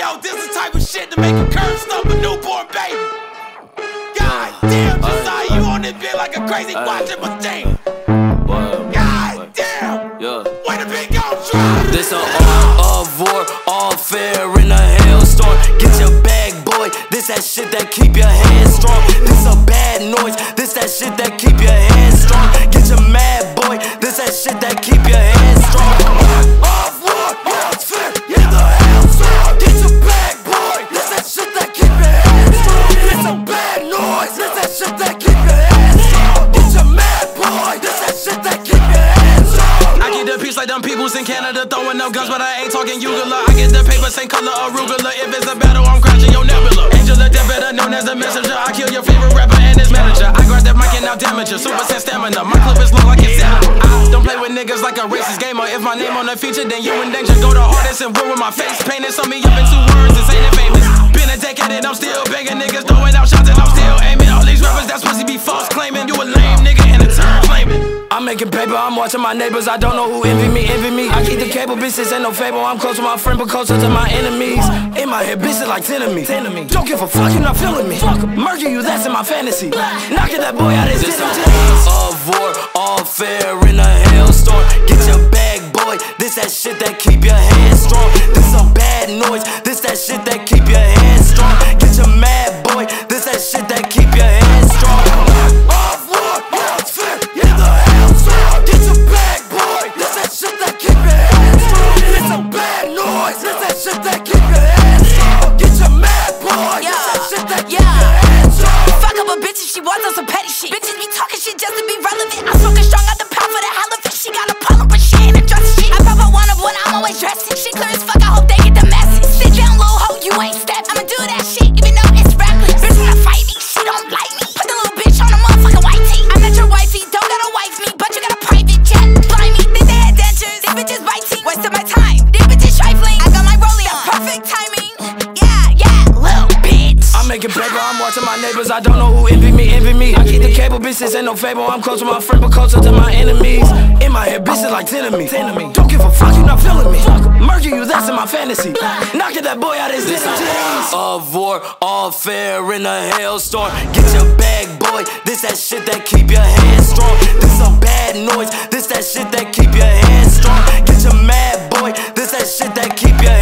yo, this is the type of shit to make a curb stomp a newborn baby. God damn, Josiah, you on this bit like a crazy washing machine. God damn, way to be gon' try. This a all of war, all fair in a hailstorm. Get your bag, boy, this that shit that keep your hands strong. This a bad noise, this that shit that keep your hands strong. Get your mad, boy, this that shit that keep your hands strong. All war, all fair in the hailstorm. Get your bag, boy, this that shit that keep your hands strong. This a bad noise, this that shit that keep your hands strong. Get your mad, boy, this that shit that keep your hands strong. I get the peace like them peoples in Canada throwing up guns, but I ain't talking Ugula. I get the paper, same color arugula. If it's a battle, I'm crashing your nebula. Angel of death, better known as the messenger. I kill your favorite rapper and his manager. I grab that mic and now damage you. Super Saiyan stamina. My clip is long like it's senator. I don't play with niggas like a racist gamer. If my name on the feature, then you in danger. Go the hardest and war with my face painted. Sum me up in 2 words, this ain't it famous. Been a decade and I'm still begging niggas, throwing out shots and I'm still aiming. All these rappers that's supposed to be false claiming. You a lame nigga and a turn claiming. I'm making paper, I'm watching my neighbors. I don't know who envy me, envy me. I keep the cable, bitches ain't no fable. I'm close to my friend, but closer to my enemies. In my head, bitches like 10 of me. Don't give a fuck, you not feeling me. Murder you, that's in my fantasy. Knocking that boy out his denim. All war, all fair in a hailstorm. Get your bag, boy. This that shit that keep your hands strong. This a bad noise. This that shit that keep your hands strong. Get your mad, boy. This that shit that keep your hands strong. All war, all fair in the hailstorm. Get your bag, boy. This that shit that keep your hands strong. This a bad noise. This that shit that keep your hands strong. Get your mad, boy. This that shit that keep your hands strong. Fuck up a bitch if she wants on some petty shit. Bitches be talking shit just to be relevant. I'm smoking strong out the pound for the hell of it. She got a problem, but she ain't addressing shit. I pop out one of when I'm always dressing. She clear as fuck, I hope they get the message. Sit down, little hoe, you ain't step. I'ma do that shit, even though it's reckless. Bitch wanna fight me, she don't like me. Put the little bitch on a motherfucking white tee. I'm not your wifey, don't gotta wife me, but you got a private jet. Fly me, think they had dentures. These bitches biting, wasting my time. These bitches trifling, I got my rollie on. Perfect timing, yeah, little bitch. I'm making paper, I'm watching my neighbors. I don't know who envy me, envy me. I keep the cable, bitches ain't no fable. I'm close to my friend, but closer to my enemies. In my head, bitches like 10 of me. Don't give a fuck, you not feeling me. Murder you, that's in my fantasy. Knocking that boy out his disabilities. Of war, all fair in a hailstorm. Get your bag, boy. This that shit that keep your hands strong. This a bad noise. This that shit that keep your hands strong. Get your mad, boy. This that shit that keep your